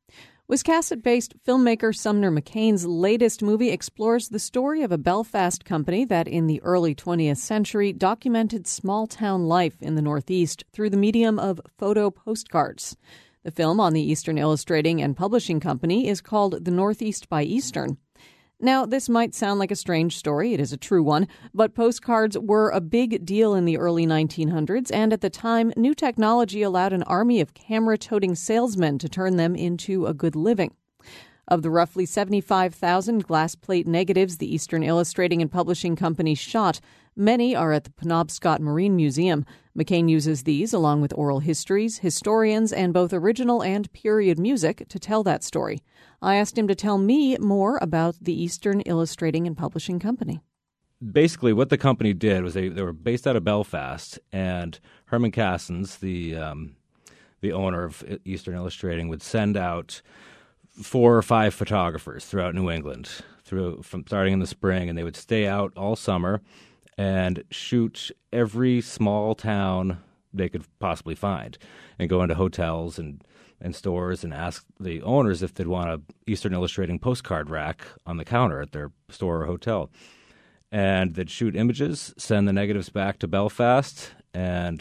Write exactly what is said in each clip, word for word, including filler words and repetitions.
Wiscasset-based filmmaker Sumner McCain's latest movie explores the story of a Belfast company that in the early twentieth century documented small-town life in the Northeast through the medium of photo postcards. The film on the Eastern Illustrating and Publishing Company is called The Northeast by Eastern. Now, this might sound like a strange story. It is a true one. But postcards were a big deal in the early nineteen hundreds, and at the time, new technology allowed an army of camera-toting salesmen to turn them into a good living. Of the roughly seventy-five thousand glass plate negatives the Eastern Illustrating and Publishing Company shot, many are at the Penobscot Marine Museum. McCain uses these, along with oral histories, historians, and both original and period music, to tell that story. I asked him to tell me more about the Eastern Illustrating and Publishing Company. Basically, what the company did was they, they were based out of Belfast, and Herman Cassens, the um, the owner of Eastern Illustrating, would send out four or five photographers throughout New England, through from starting in the spring, and they would stay out all summer and shoot every small town they could possibly find, and go into hotels and, and stores and ask the owners if they'd want a Eastern Illustrating postcard rack on the counter at their store or hotel. And they'd shoot images, send the negatives back to Belfast, and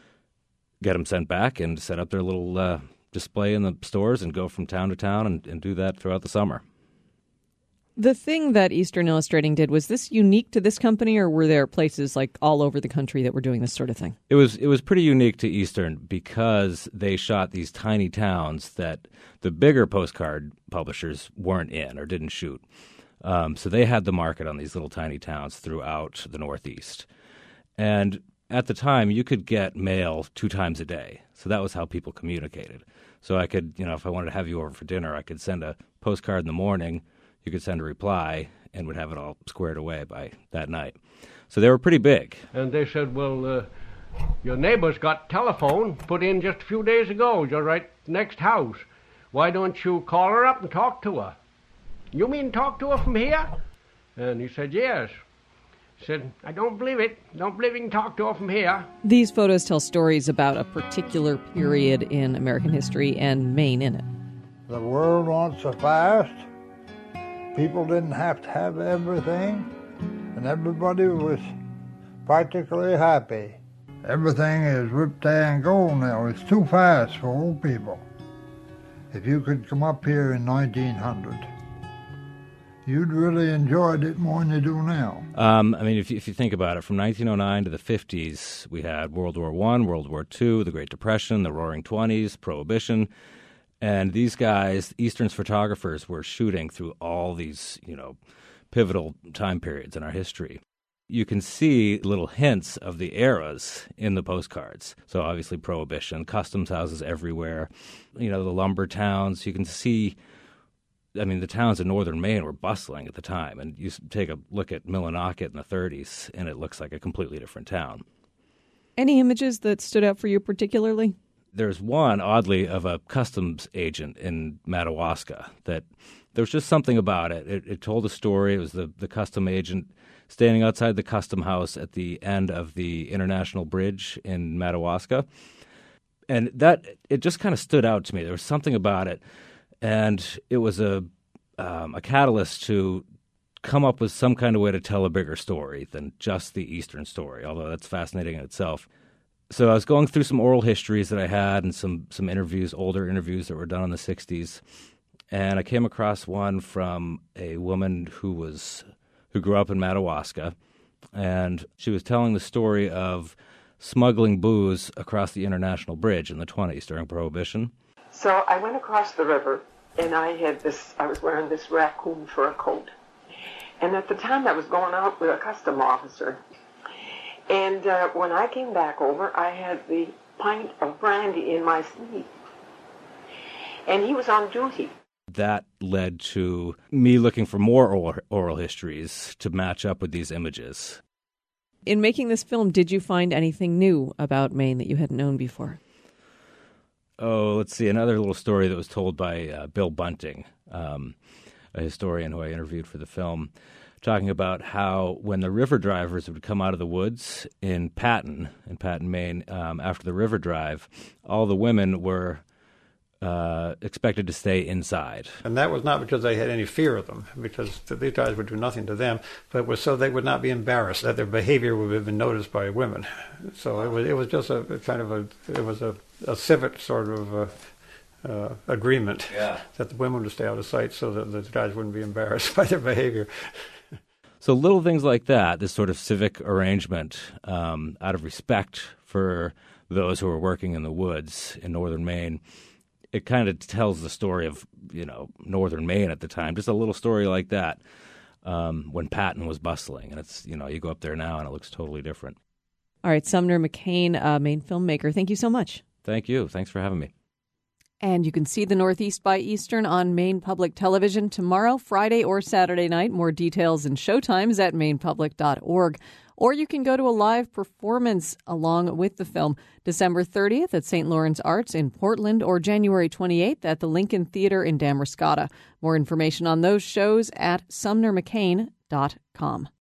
get them sent back and set up their little uh, display in the stores and go from town to town and, and do that throughout the summer. The thing that Eastern Illustrating did, was this unique to this company, or were there places like all over the country that were doing this sort of thing? It was it was pretty unique to Eastern because they shot these tiny towns that the bigger postcard publishers weren't in or didn't shoot. Um, so they had the market on these little tiny towns throughout the Northeast. And at the time, you could get mail two times a day. So that was how people communicated. So I could, you know, if I wanted to have you over for dinner, I could send a postcard in the morning. You could send a reply and would have it all squared away by that night. So they were pretty big. And they said, well, uh, your neighbor's got telephone put in just a few days ago. You're right next house. Why don't you call her up and talk to her? You mean talk to her from here? And he said, yes. He said, I don't believe it. Don't believe you can talk to her from here. These photos tell stories about a particular period in American history and Maine in it. The world went so fast. People didn't have to have everything, and everybody was practically happy. Everything is whip-and-go now. It's too fast for old people. If you could come up here in nineteen hundred, you'd really enjoyed it more than you do now. Um, I mean, if you, if you think about it, from nineteen oh nine to the fifties, we had World War One, World War Two, the Great Depression, the Roaring Twenties, Prohibition. And these guys, Eastern's photographers, were shooting through all these, you know, pivotal time periods in our history. You can see little hints of the eras in the postcards. So obviously Prohibition, customs houses everywhere, you know, the lumber towns. You can see, I mean, the towns in northern Maine were bustling at the time. And you take a look at Millinocket in the thirties, and it looks like a completely different town. Any images that stood out for you particularly? There's one, oddly, of a customs agent in Madawaska that there was just something about it. It, it told a story. It was the, the custom agent standing outside the custom house at the end of the International Bridge in Madawaska. And that, it just kind of stood out to me. There was something about it. And it was a um, a catalyst to come up with some kind of way to tell a bigger story than just the Eastern story, although that's fascinating in itself. So I was going through some oral histories that I had and some some interviews, older interviews that were done in the sixties, and I came across one from a woman who was who grew up in Madawaska, and she was telling the story of smuggling booze across the International Bridge in the twenties during Prohibition. So I went across the river, and I had this. I was wearing this raccoon fur coat, and at the time I was going out with a custom officer. And uh, when I came back over, I had the pint of brandy in my sleeve. And he was on duty. That led to me looking for more oral, oral histories to match up with these images. In making this film, did you find anything new about Maine that you hadn't known before? Oh, let's see. Another little story that was told by uh, Bill Bunting, um, a historian who I interviewed for the film, talking about how when the river drivers would come out of the woods in Patton, in Patton, Maine, um, after the river drive, all the women were uh, expected to stay inside. And that was not because they had any fear of them, because these guys would do nothing to them, but it was so they would not be embarrassed, that their behavior would have been noticed by women. So it was it was just a, a kind of a, it was a, a civic sort of uh, uh, agreement yeah. that the women would stay out of sight so that the guys wouldn't be embarrassed by their behavior. So little things like that, this sort of civic arrangement, um, out of respect for those who were working in the woods in northern Maine, it kind of tells the story of, you know, northern Maine at the time. Just a little story like that um, when Patton was bustling. And it's, you know, you go up there now and it looks totally different. All right, Sumner McCain, uh, Maine filmmaker, thank you so much. Thank you. Thanks for having me. And you can see the Northeast by Eastern on Maine Public Television tomorrow, Friday, or Saturday night. More details and showtimes at maine public dot org. Or you can go to a live performance along with the film December thirtieth at Saint Lawrence Arts in Portland or January twenty-eighth at the Lincoln Theater in Damariscotta. More information on those shows at sumner mccain dot com.